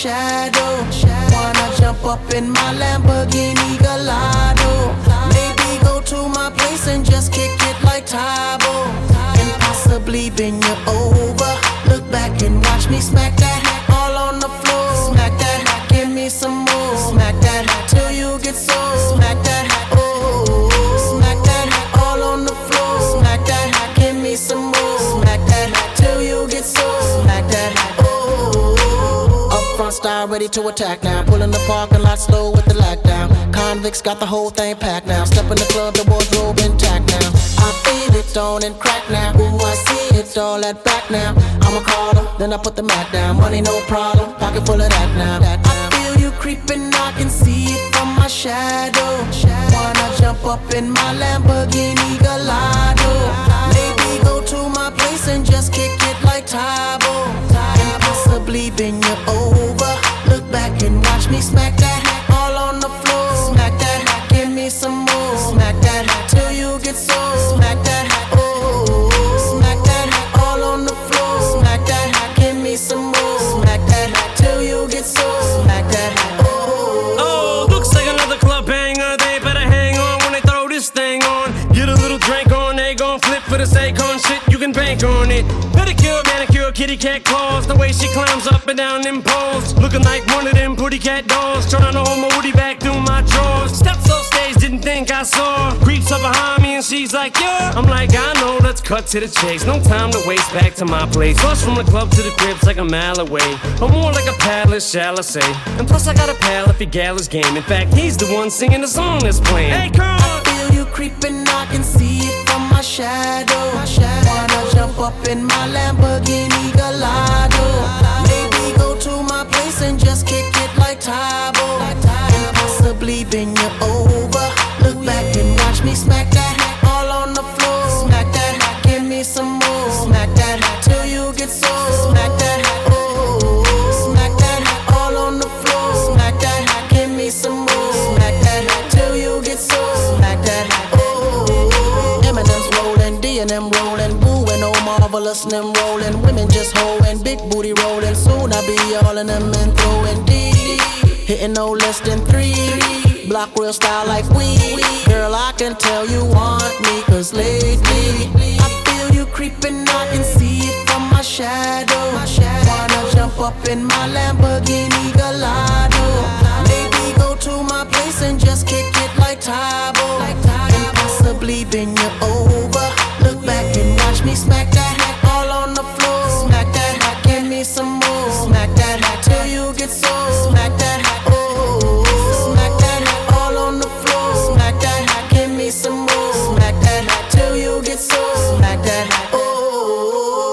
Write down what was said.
shadow. Wanna jump up in my Lamborghini Gallardo. Maybe go to my place and just kick it like Tybo. And possibly bend you over. Look back and watch me smack that all on the floor. Smack that, give me some more. Smack that till you get sore. Smack that, oh. Smack that all on the floor. Smack that, give me some more. Smack that till you get sore. Smack that, oh. Up front style ready to attack now. Pulling the parking lot slow with the lag down. Convicts got the whole thing packed now. Step in the club, the wardrobe intact now. I feel it on and crack now. Ooh, I see it all at back now. I'ma call her, then I put the Mac down. Money no problem, pocket full of that now. I feel you creeping, I can see it from my shadow. Wanna jump up in my Lamborghini Gallardo. Maybe go to my place and just kick it like Tybo. And possibly bend you over. Look back and watch me smack that all on the floor. Smack that, give me some more. Smack that till you get sore. Smack that, oh. Smack that all on the floor. Smack that, give me some more. Smack that till you get sore. Smack that, oh. Oh, looks like another club banger. They better hang on when they throw this thing on. Get a little drink on, they gon' flip for the Akon shit. You can bank on it. Pedicure, manicure, kitty cat claws. The way she climbs up and down them poles, looking like one of them pretty cat dolls. Trying to hold my woody back through my drawers. Steps off stage, didn't think I saw. Creeps up behind me and she's like, yeah. I'm like, I know, let's cut to the chase. No time to waste, back to my place. Plus from the club to the crib's like a mile away, or more like a palace, shall I say. And plus I got a pal if he gal his game. In fact, he's the one singing the song that's playing. Hey, girl! I feel you creeping, I can see it from my shadow. Wanna jump up in my Lamborghini Gallardo. Maybe go to my place and just kick it like Tybo. And possibly bend you over. Look back and watch me smack that all on the floor. Smack that, give me some more. Smack that till you get sore. Smack that, oh. Smack that all on the floor. Smack that, give me some more. Smack that till you get sore. Smack that, oh. Eminem's rolling, D&M rolling, Boo and Oh Marvelous and them rolling. Women just hoeing, big booty rolling. Soon I be all in them and throwing D. Hitting no less than 3. Block real style like we. Girl, I can tell you want me, cause lately I feel you creeping, I can see it from my shadow. Wanna jump up in my Lamborghini Gallardo.